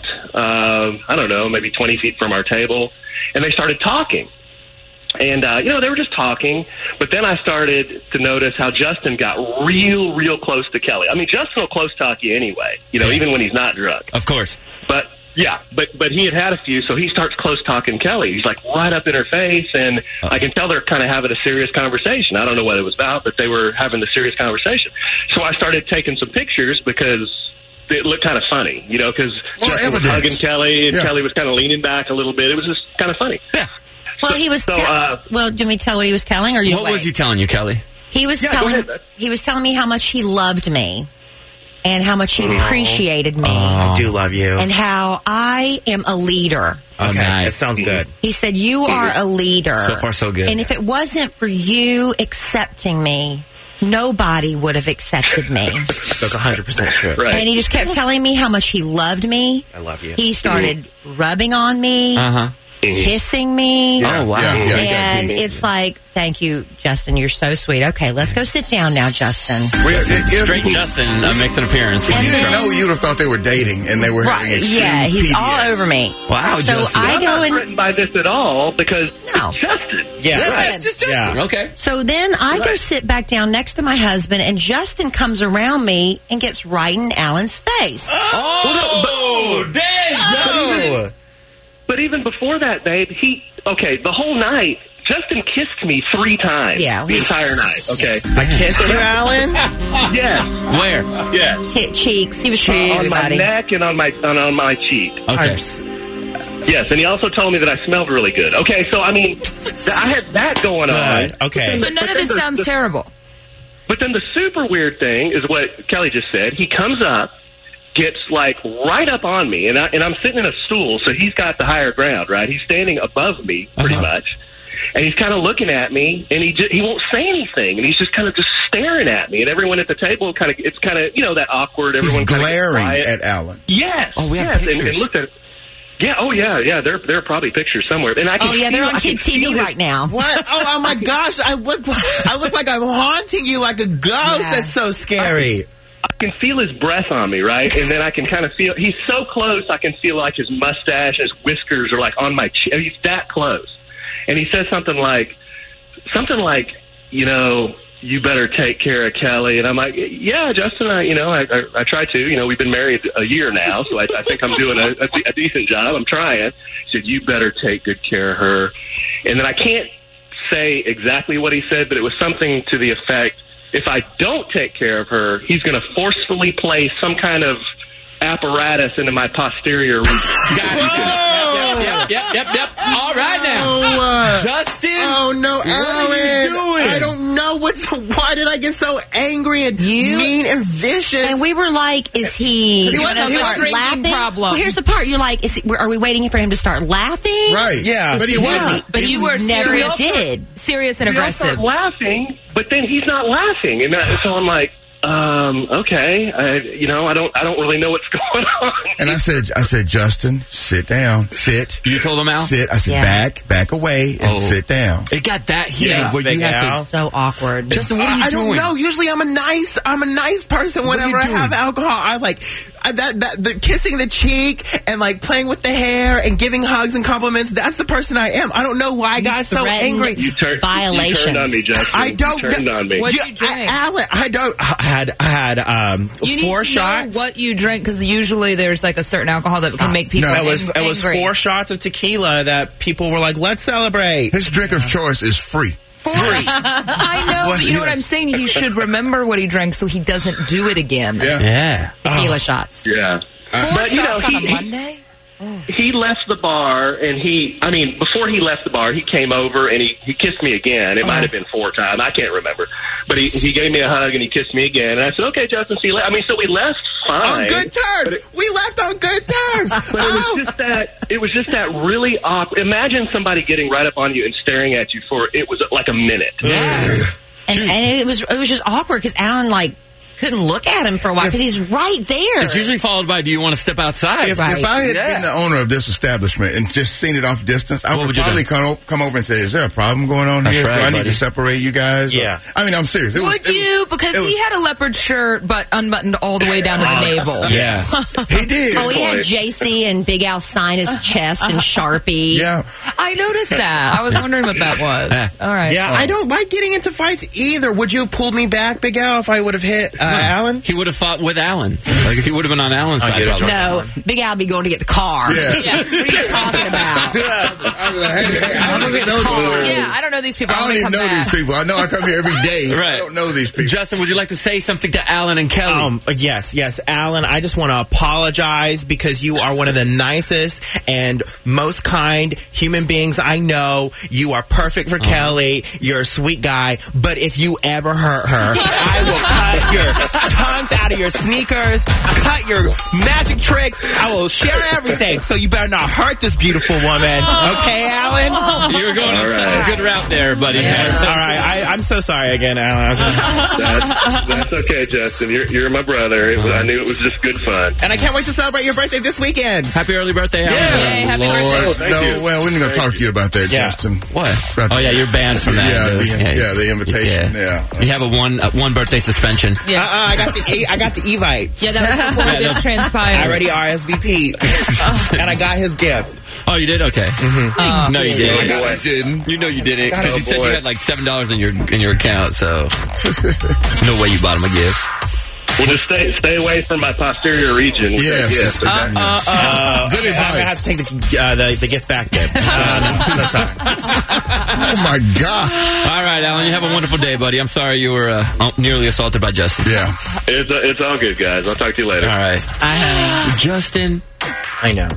N: I don't know, maybe 20 feet from our table, and they started talking. And, they were just talking, but then I started to notice how Justin got real close to Kelly. Justin will close talk you anyway, even when he's not drunk.
C: Of course.
N: But yeah, but he had a few, so he starts close talking Kelly. He's like right up in her face, and I can tell they're kind of having a serious conversation. I don't know what it was about, but they were having the serious conversation. So I started taking some pictures because it looked kind of funny, because Justin was hugging Kelly, and Kelly was kind of leaning back a little bit. It was just kind of funny.
C: Yeah.
G: well, he was. Well, do me tell what he was telling, or you?
C: What was he telling you, Kelly?
G: He was
N: Yeah, go
G: telling.
N: ahead.
G: He was telling me how much he loved me, and how much he appreciated me,
M: I do love you.
G: and how I am a leader.
C: Oh,
M: Okay,
C: nice.
M: that sounds good.
G: He said, "You are a leader."
C: So far, so good.
G: And if it wasn't for you accepting me, nobody would have accepted me.
M: That's 100% true.
N: Right.
G: And he just kept telling me how much he loved me.
M: I love you.
G: He started rubbing on me,
C: Uh-huh.
G: kissing me.
C: Oh, wow.
G: And it's like, thank you, Justin. You're so sweet. Okay, let's go sit down now, Justin.
C: Straight Justin makes an appearance.
D: If you didn't know, you'd have thought they were dating and they were having extreme
G: Yeah, he's
D: PDA.
G: all over me.
C: Wow,
G: So
C: Justin.
G: I
N: I'm
G: go
N: not
G: and
N: threatened by this at all because it's Justin.
M: Yeah.
G: Listen.
C: It's just Justin.
M: Yeah.
C: Okay.
G: So then I go sit back down next to my husband, and Justin comes around me and gets right in Alan's face.
C: Oh,
M: Oh.
N: But even before that, babe, the whole night, Justin kissed me 3 times.
G: Yeah.
N: The entire night. Okay.
M: I kissed you, Alan?
N: Yeah.
C: Where?
N: Yeah.
G: Hit cheeks. He was
N: On
G: kissing
N: my
G: buddy.
N: neck and on my cheek.
C: Okay.
N: Yes, and he also told me that I smelled really good. Okay, so I had that going on.
M: Good. Okay.
E: So none of this sounds terrible.
N: But then the super weird thing is what Kelly just said. He comes up, gets like right up on me, and I'm sitting in a stool, so he's got the higher ground, right? He's standing above me pretty much, and he's kind of looking at me, and he won't say anything, and he's just kind of just staring at me, and everyone at the table it's kind of that awkward.
D: He's
N: Everyone kinda gets
D: glaring
N: quiet.
D: at Alan.
N: Yes.
C: Oh, we have
N: yes,
C: pictures.
N: And looked at. Yeah. Oh, yeah. There are probably pictures somewhere, and I can.
G: Oh, yeah, they're
N: feel-
G: on
N: I can
G: Kid TV
N: feel his-
G: right now.
M: What? Oh my gosh! I look like I'm haunting you like a ghost.
G: Yeah.
M: That's so scary.
N: I can feel his breath on me, right? And then I can kind of feel he's so close. I can feel like his mustache, his whiskers are like on my chin. He's that close, and he says something like, something like, you better take care of Kelly. And I'm like, yeah, Justin, I try to. We've been married a year now, so I think I'm doing a decent job. I'm trying. He said, you better take good care of her. And then I can't say exactly what he said, but it was something to the effect, if I don't take care of her, he's going to forcefully place some kind of apparatus into my posterior region.
C: Yep. All right now. Justin.
O: Oh, no, Alan.
C: What are you doing?
O: I don't know why did I get so angry and mean and vicious?
G: And we were like, is he
E: going to start laughing?
G: Well, here's the part. You're like, are we waiting for him to start laughing?
D: Right.
M: Yeah.
D: But he was.
E: But you were
G: never
E: serious. Serious and aggressive.
N: We all start laughing, but then he's not laughing. And so I'm like, okay. I don't really know what's going on.
D: And I said, Justin, sit down. Sit.
C: You told him, Al?
D: Sit. I said, back away and sit down.
C: It got that heated where you had to.
G: So awkward.
C: Justin, what are you
O: I
C: doing?
O: don't know. Usually I'm a nice person whenever I have alcohol. I like the kissing the cheek and like playing with the hair and giving hugs and compliments. That's the person I am. I don't know why I got so angry.
N: You turned on me, Justin.
O: I don't.
N: You turned on me.
E: What did you drink?
O: Alan, I had
E: You
O: 4
E: need to
O: shots.
E: know what you drink, because usually there's like a certain alcohol that can make people
M: It was
E: angry.
M: 4 shots of tequila that people were like, let's celebrate.
D: His drink of choice is free.
E: I know, but you know what I'm saying? He should remember what he drank so he doesn't do it again.
C: Yeah.
G: Tequila shots.
N: Yeah.
E: 4 shots on a Monday?
N: He left the bar, and before he left the bar, he came over and he kissed me again. It might have been 4 times. I can't remember. But he gave me a hug and he kissed me again. And I said, okay, Justin, see you later. So we left fine.
O: On good terms. We left on good terms.
N: But it was just that really awkward. Imagine somebody getting right up on you and staring at you it was like a minute.
G: Yeah. And it was just awkward because Alan couldn't look at him for a while because he's right there.
C: It's usually followed by, do you want to step outside?
D: If I had been the owner of this establishment and just seen it off distance, I would probably come over and say, is there a problem going on here?
C: Right,
D: do I need to separate you guys?
M: Yeah.
D: I'm serious.
E: Would you? Because he had a leopard shirt but unbuttoned all the way down to the navel.
C: Yeah.
D: He did.
G: Oh, he had JC and Big Al sign his chest in Sharpie.
D: Yeah.
E: I noticed that. I was wondering what that was. All right.
O: Yeah, I don't like getting into fights either. Would you have pulled me back, Big Al, if I would have hit Alan?
C: He would have fought with Alan. Like, if he would have been on Alan's side.
G: No, Big Al be going to get the car.
D: Yeah.
G: What are you talking about?
D: I'm like, hey, I don't even know.
E: Yeah, I don't know these people.
D: I don't even know these people. I know I come here every day.
C: Right.
D: I don't know these people.
C: Justin, would you like to say something to Alan and Kelly?
M: Yes, Alan, I just want to apologize because you are one of the nicest and most kind human beings I know. You are perfect for Kelly. You're a sweet guy. But if you ever hurt her, I will cut your tongues out of your sneakers, cut your magic tricks. I will share everything. So you better not hurt this beautiful woman. Okay, Alan?
C: You were going on such a good route there, buddy.
M: Yeah. All right. I'm so sorry again, Alan.
N: That's okay, Justin. You're my brother. I knew it was just good fun.
O: And I can't wait to celebrate your birthday this weekend.
C: Happy early birthday, Alan.
E: Yay, happy birthday.
D: Well, we're going to talk to you about that, Justin.
C: What? Oh, yeah, you're banned from that.
D: The invitation. Yeah.
C: You have a one birthday suspension.
E: Yeah.
O: I got the Evite.
E: Yeah, that was before this transpired.
O: I already RSVP'd. And I got his gift.
C: Oh, you did? Okay. No, you didn't.
D: I didn't.
C: You know you didn't because you said you had like $7 in your account. So no way you bought him a gift.
N: Well, just stay away from my posterior region.
D: Yes.
N: Good
M: advice. I'm gonna have to take the gift back then. No, sorry.
D: Oh my God!
C: All right, Alan, you have a wonderful day, buddy. I'm sorry you were nearly assaulted by Justin.
D: Yeah,
N: it's all good, guys. I'll talk to you later.
C: All right, Justin.
M: I know.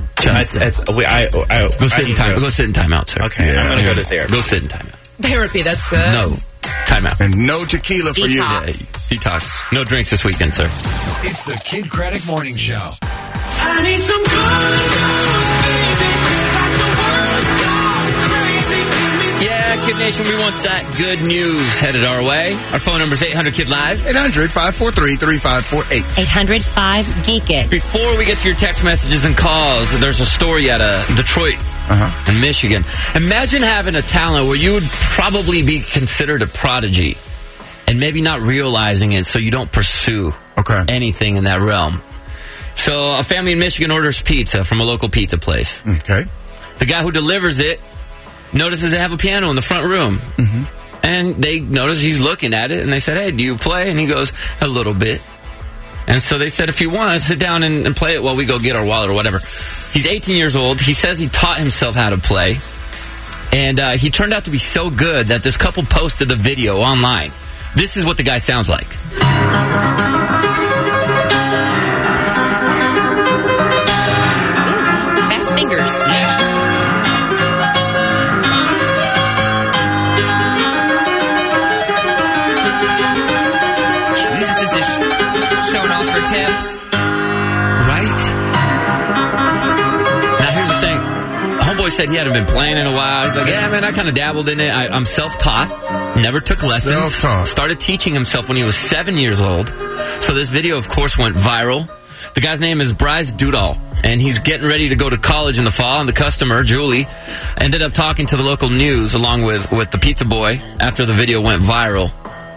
C: Go sit in time. Go sit in timeout, sir.
M: Okay, yeah. I'm gonna go to therapy.
C: Go sit in timeout.
E: Therapy. That's good.
C: No. Timeout.
D: And no tequila for you.
C: Yeah, detox. No drinks this weekend, sir.
A: It's the Kid Craddock Morning Show.
P: I need some good news, baby. Like the world's gone crazy.
C: Yeah, Kid Nation, we want that good news headed our way. Our phone number is 800-KID-LIVE.
D: 800-543-3548.
G: 800-5-GEEK-IT.
C: Before we get to your text messages and calls, there's a story out of Detroit in Michigan. Imagine having a talent where you would probably be considered a prodigy and maybe not realizing it, so you don't pursue anything in that realm. So a family in Michigan orders pizza from a local pizza place.
D: Okay.
C: The guy who delivers it notices they have a piano in the front room. And they noticed he's looking at it, and they said, hey, do you play? And he goes, a little bit. And so they said, if you want to sit down and play it while we go get our wallet or whatever. He's 18 years old. He says he taught himself how to play. And he turned out to be so good that this couple posted the video online. This is what the guy sounds like.
G: Fast fingers.
E: This is showing off her tips.
C: Right? Now, here's the thing. Homeboy said he hadn't been playing in a while. He's like, yeah, man, I kind of dabbled in it. I'm self-taught. Never took lessons.
D: Self-taught.
C: Started teaching himself when he was 7 years old. So this video, of course, went viral. The guy's name is Bryce Dudall, and he's getting ready to go to college in the fall. And the customer, Julie, ended up talking to the local news along with the pizza boy after the video went viral.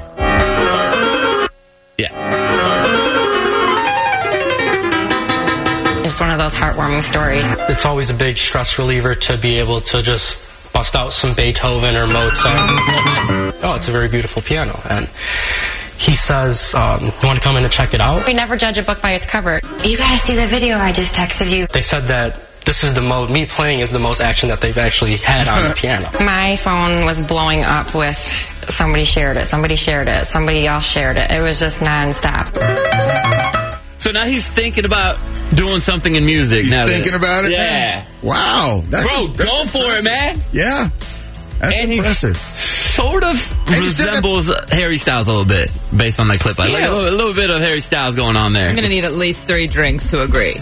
Q: It's one of those heartwarming stories.
R: It's always a big stress reliever to be able to just bust out some Beethoven or Mozart. Oh, it's a very beautiful piano. And he says, you want to come in and check it out?
Q: We never judge a book by its cover. You gotta see the video I just texted you.
R: They said that this is me playing is the most action that they've actually had on the piano.
Q: My phone was blowing up with somebody shared it, somebody shared it, somebody else shared it. It was just nonstop.
C: So now he's thinking about doing something in music.
D: He's thinking about it?
C: Yeah.
D: Wow.
C: Bro, going for it, man.
D: Yeah. That's impressive.
C: Sort of resembles Harry Styles a little bit, based on that clip. Like a little bit of Harry Styles going on there.
E: I'm going to need at least 3 drinks to agree.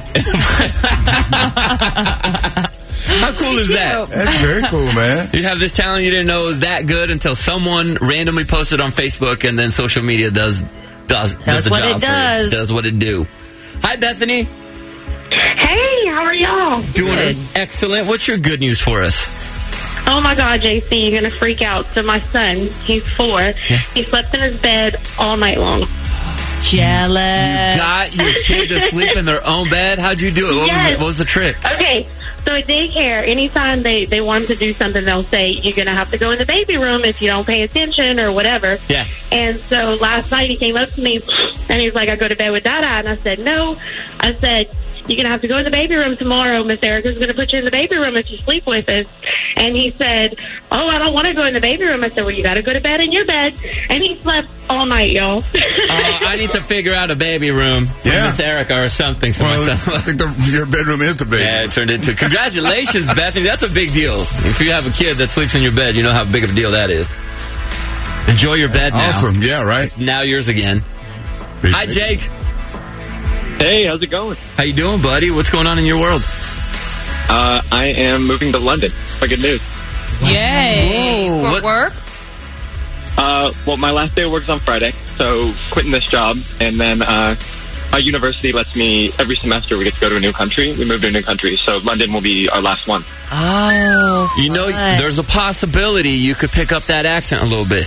C: How cool is that?
D: That's very cool, man.
C: You have this talent you didn't know was that good until someone randomly posted on Facebook, and then social media does the
G: what
C: job
G: it does.
C: For you. Does what it do. Hi, Bethany.
F: Hey, how are y'all?
C: Doing excellent. What's your good news for us?
F: Oh my God, JC, you're going to freak out. So my son, he's 4. He slept in his bed all night long.
G: Jealous.
C: You got your kid to sleep in their own bed? How'd you do it? What was the trick?
F: Okay, so at daycare, anytime they want him to do something, they'll say, you're going to have to go in the baby room if you don't pay attention or whatever.
C: Yeah.
F: And so last night he came up to me and he was like, I go to bed with Dada. And I said, no. I said, you're going to have to go in the baby room tomorrow. Miss Erica's going to put you in the baby room if you sleep with us. And he said, oh, I don't want to go in the baby room. I said, well, you got to go to bed in your bed. And he slept all night, y'all.
C: I need to figure out a baby room for Miss Erica or something. So
D: I think your bedroom is the baby room.
C: Yeah, it turned into. Congratulations, Bethany. That's a big deal. If you have a kid that sleeps in your bed, you know how big of a deal that is. Enjoy your bed now.
D: Awesome. Yeah, right.
C: Now yours again. Hi, Jake.
S: Hey, how's it going?
C: How you doing, buddy? What's going on in your world?
S: I am moving to London. My good news.
E: Yay!
C: Whoa,
E: For work?
S: Well, my last day of work is on Friday, so quitting this job, and then my university lets me, every semester we get to go to a new country. We move to a new country, so London will be our last one.
G: Oh,
C: you know, there's a possibility you could pick up that accent a little bit.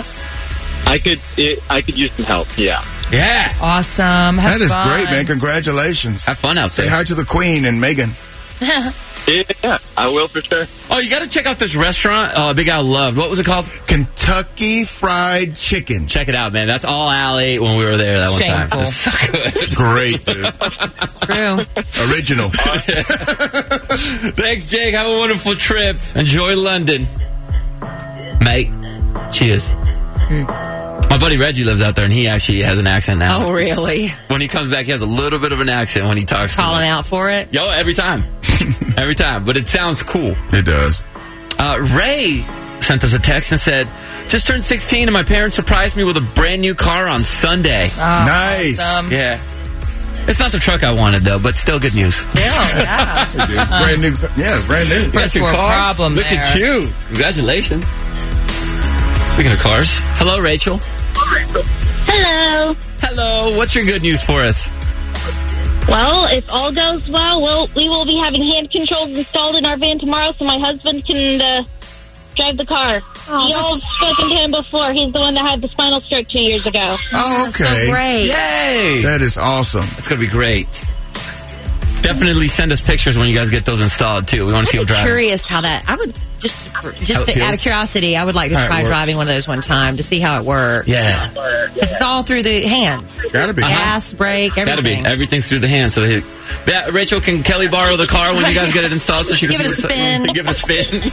S: I could use some help, yeah.
C: Yeah.
E: Awesome.
D: That is great, man. Congratulations.
C: Have fun out there.
D: Say hi to the Queen and Meghan.
S: Yeah, I will for sure.
C: Oh, you got to check out this restaurant Big Al loved. What was it called?
D: Kentucky Fried Chicken.
C: Check it out, man. That's all Al ate when we were there that one time.
E: Shameful.
C: It's so good.
D: Great, dude.
G: True.
D: Original.
C: Thanks, Jake. Have a wonderful trip. Enjoy London. Mate, cheers. My buddy Reggie lives out there, and he actually has an accent now.
G: Oh, really?
C: When he comes back, he has a little bit of an accent when he talks.
G: Calling out for it?
C: Yo, every time. Every time. But it sounds cool.
D: It does.
C: Ray sent us a text and said, just turned 16, and my parents surprised me with a brand new car on Sunday.
E: Oh,
D: nice.
E: Awesome.
C: Yeah. It's not the truck I wanted, though, but still good news.
G: Yeah.
D: Brand new. Yeah, brand new.
E: That's your problem.
C: Look
E: there.
C: at you. Congratulations. Speaking of cars, hello, Rachel.
J: Hello.
C: Hello. What's your good news for us?
J: Well, if all goes well, we will be having hand controls installed in our van tomorrow so my husband can drive the car. Y'all have spoken to him before. He's the one that had the spinal stroke 2 years ago.
D: Oh, okay.
G: So great.
C: Yay!
D: That is awesome.
C: It's going to be great. Definitely send us pictures when you guys get those installed too. We want to see them
G: I'm
C: drive.
G: curious how that. I would just
C: How it
G: out of
C: feels?
G: curiosity, I would like to
C: How it
G: try
C: works.
G: driving one of those one time to see how it works.
C: Yeah.
G: It's all through the hands.
D: Gotta be.
G: Gas, brake,
C: Gotta
G: everything.
C: be. Everything's through the hand. So, yeah, Rachel, can Kelly borrow the car when you guys get it installed so she can
G: Give it a
C: see
G: spin.
C: Give it a spin.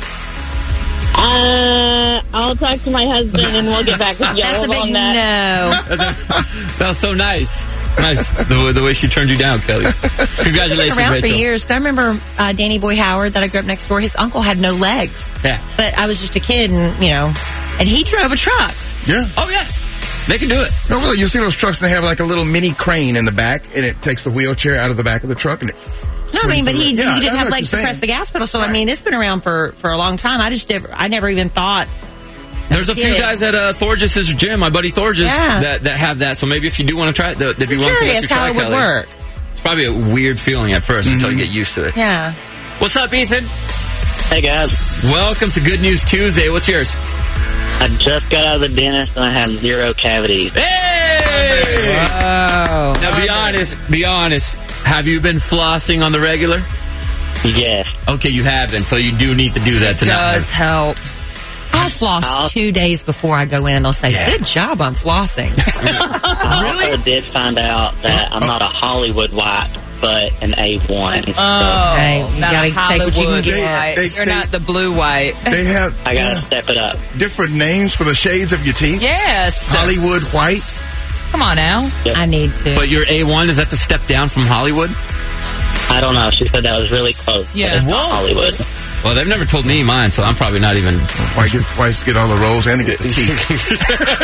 T: I'll talk to my husband and we'll get back with y'all
G: That's a big
T: on that.
G: no.
C: That was so nice. Nice. The way she turned you down, Kelly. Congratulations,
G: It's been around
C: Rachel.
G: for years. 'Cause I remember Danny Boy Howard that I grew up next door. His uncle had no legs,
C: Yeah.
G: but I was just a kid, and and he drove a truck.
D: Yeah.
C: Oh, yeah. They can do it.
D: No, really, you see those trucks, they have like a little mini crane in the back, and it takes the wheelchair out of the back of the truck, and it
G: No, I mean, but he
D: Yeah,
G: didn't
D: I know
G: have
D: what
G: legs to
D: you're
G: press the
D: saying.
G: gas pedal. So I mean, it's been around for a long time. I never even thought.
C: There's a few
G: Yeah.
C: guys at Thorges' gym, my buddy Thorges,
G: Yeah.
C: that have that. So maybe if you do want to try it, they'd be willing to let
G: Curious
C: you try,
G: how it would
C: Kelly.
G: work.
C: It's probably a weird feeling at first until you get used to it.
G: Yeah.
C: What's up, Ethan?
U: Hey, guys.
C: Welcome to Good News Tuesday. What's yours?
U: I just got out of the dentist and I have 0 cavities.
C: Hey!
G: Wow.
C: Now, be honest. Have you been flossing on the regular?
U: Yes.
C: Okay, you have been, so you do need to do that tonight.
E: Does help.
G: I'll floss 2 days before I go in, and they'll say, "Good job on flossing."
U: I also did find out that I'm not a Hollywood wipe, but an A1.
E: Oh,
G: Hey, you
E: not
G: gotta
E: a
G: take what you can
E: Hollywood
G: get.
E: white. You're not the blue white.
D: They have
U: I gotta step it up.
D: different names for the shades of your teeth.
E: Yes.
D: Hollywood white.
E: Come on now.
G: I need to.
C: But your A1, is that the step down from Hollywood?
U: I don't know. She said that was really close.
E: Yeah.
U: But it's not
C: Whoa.
U: Hollywood.
C: Well, they've never told me mine, so I'm probably not even...
D: Whites get all the rolls and they get the teeth.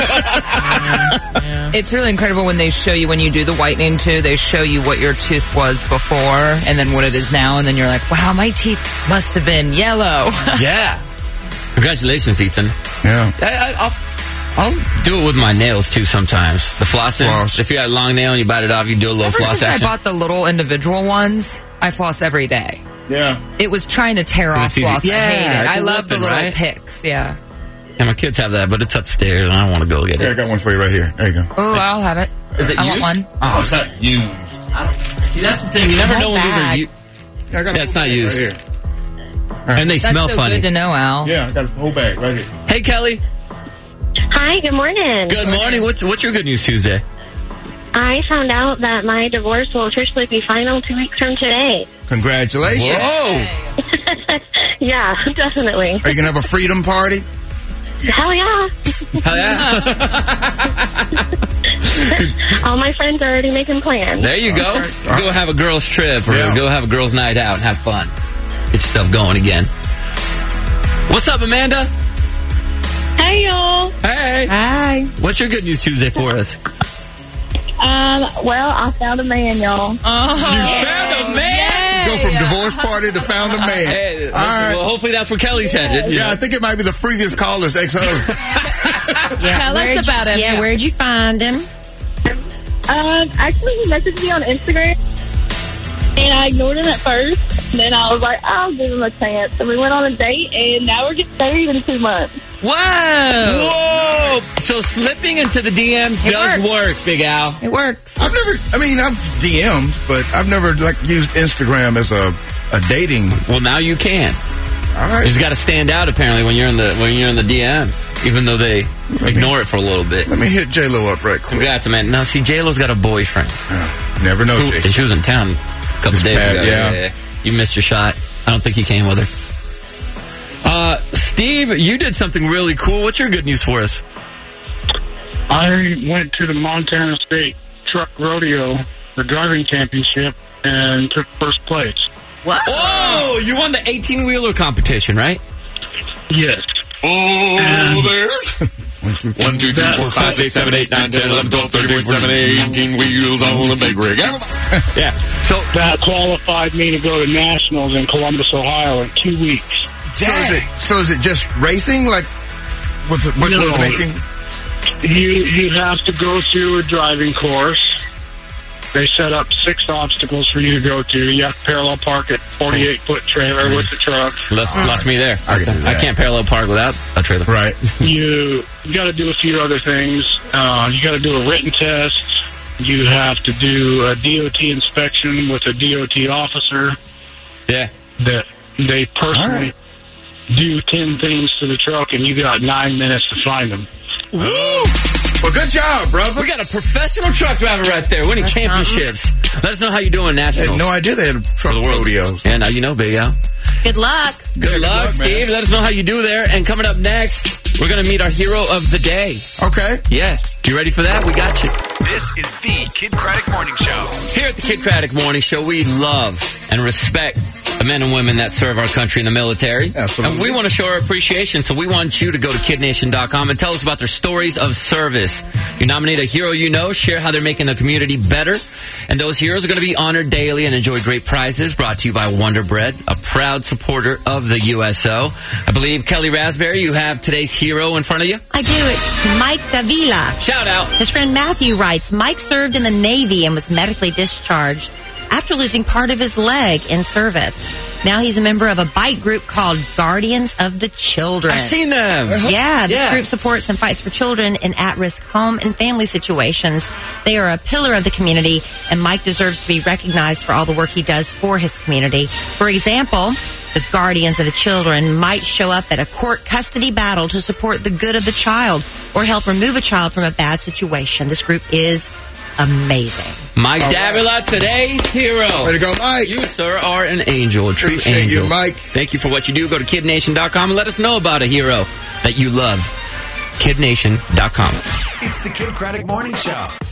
E: It's really incredible when they show you, when you do the whitening too, they show you what your tooth was before and then what it is now, and then you're like, wow, my teeth must have been yellow.
C: Yeah. Congratulations, Ethan.
D: Yeah.
C: I'll do it with my nails, too, sometimes. The flossing.
D: Floss.
C: If you got a long nail and you bite it off, you do a little
E: Ever
C: floss
E: since
C: action.
E: I bought the little individual ones, I floss every day.
D: Yeah.
E: It was trying to tear off
C: It's easy.
E: floss. I
C: Yeah,
E: hate it.
C: it's
E: I
C: a
E: love the
C: weapon,
E: little
C: right?
E: picks. Yeah.
C: Yeah, my kids have that, but it's upstairs, and I don't want to go get
D: Here, I
C: it.
D: got one for you right here. There you go.
E: Oh, I'll have it.
C: Is it
E: I
C: used?
E: want one.
C: Oh, it's not used. See, that's the thing. You never know when these are used.
D: Yeah, I got a
C: it's
D: whole
C: not
D: bag
C: used.
D: right here.
C: And they
E: That's
C: smell
E: so
C: funny.
E: good to know, Al.
D: Yeah, I got a whole bag right here.
C: Hey, Kelly.
F: Hi, good morning.
C: Good morning. What's your Good News Tuesday?
F: I found out that my divorce will officially be final 2 weeks from today.
D: Congratulations.
C: Whoa.
F: Yeah, definitely.
D: Are you going to have a freedom party?
F: Hell yeah.
C: Hell yeah.
F: All my friends are already making plans.
C: There you go. Go have a girls' trip or go have a girls' night out and have fun. Get yourself going again. What's up, Amanda?
J: Hey, y'all.
C: Hey.
G: Hi.
C: What's your Good News Tuesday for us?
J: Well, I found a man, y'all.
C: You found a man?
D: Go from divorce party to found a man.
C: Hey,
D: All right.
C: well, hopefully that's where Kelly's headed.
D: Yeah, I think it might be the previous caller's ex-husband.
E: Tell us about him.
G: Yeah, where'd you find him?
J: Actually, he messaged me on Instagram, and I ignored him at first. And then I was like, I'll give him a chance. And we went on a date, and now we're getting married in 2 months.
C: Wow. Whoa. So slipping into the DMs does work, Big Al.
G: It works.
D: I've DM'd, but I've never used Instagram as a dating.
C: Well, now you can.
D: All right.
C: You just got to stand out apparently when you're in the DMs, even though they ignore it for a little bit.
D: Let me hit J-Lo up right quick.
C: Congrats, man. Now, see, J-Lo's got a boyfriend.
D: Never know,
C: And
D: Jason.
C: she was in town a couple
D: Just
C: days
D: bad,
C: ago.
D: yeah.
C: You missed your shot. I don't think he came with her. Steve, you did something really cool. What's your good news for us?
V: I went to the Montana State Truck Rodeo, the driving championship, and took first place.
G: What?
C: Oh, you won the 18-wheeler competition, right?
V: Yes.
C: Oh, there's
D: 1, 2, 3, 4, 5, 6, 7, 8, 9, 10, 11, 12, 13, 14, 17, 18 wheels on the big rig.
C: Yeah. So
V: that qualified me to go to nationals in Columbus, Ohio in 2 weeks.
D: So is it just racing? Like with making?
V: You have to go through a driving course. They set up 6 obstacles for you to go to. You have to parallel park at 48-foot trailer with the truck.
C: Lost me there. I can't parallel park without a trailer.
D: Right.
V: You got to do a few other things. You got to do a written test. you have to do a DOT inspection with a DOT officer.
C: Yeah.
V: That they personally do 10 things to the truck, and you got 9 minutes to find them.
C: Woo!
D: Well, good job, brother.
C: We got a professional truck driver right there, winning championships. Let us know how you doing, Nationals.
D: I had no idea they had truck rodeos.
C: And now you know, Big Al.
G: Good luck.
C: Good luck, Steve. Let us know how you do there. And coming up next, we're going to meet our hero of the day.
D: Okay.
C: Yeah. You ready for that? We got you.
A: This is the Kid Craddock Morning Show.
C: Here at the Kid Craddock Morning Show, we love and respect the men and women that serve our country in the military.
D: Absolutely.
C: And we want to show our appreciation, so we want you to go to KidNation.com and tell us about their stories of service. You nominate a hero you know, share how they're making the community better, and those heroes are going to be honored daily and enjoy great prizes brought to you by Wonder Bread, a proud supporter of the USO. I believe, Kelly Raspberry, you have today's hero in front of you?
G: I do. It's Mike Davila.
C: Shout out.
G: His friend Matthew writes, Mike served in the Navy and was medically discharged after losing part of his leg in service. Now he's a member of a bike group called Guardians of the Children.
C: I've seen them.
G: Yeah, this group supports and fights for children in at-risk home and family situations. They are a pillar of the community, and Mike deserves to be recognized for all the work he does for his community. For example, the Guardians of the Children might show up at a court custody battle to support the good of the child or help remove a child from a bad situation. This group is amazing.
C: Mike Davila, today's hero.
D: Way to go, Mike.
C: You, sir, are an angel, a true
D: Appreciate
C: angel.
D: you, Mike.
C: Thank you for what you do. Go to KidNation.com and let us know about a hero that you love. KidNation.com.
A: It's the Kid Craddock Morning Show.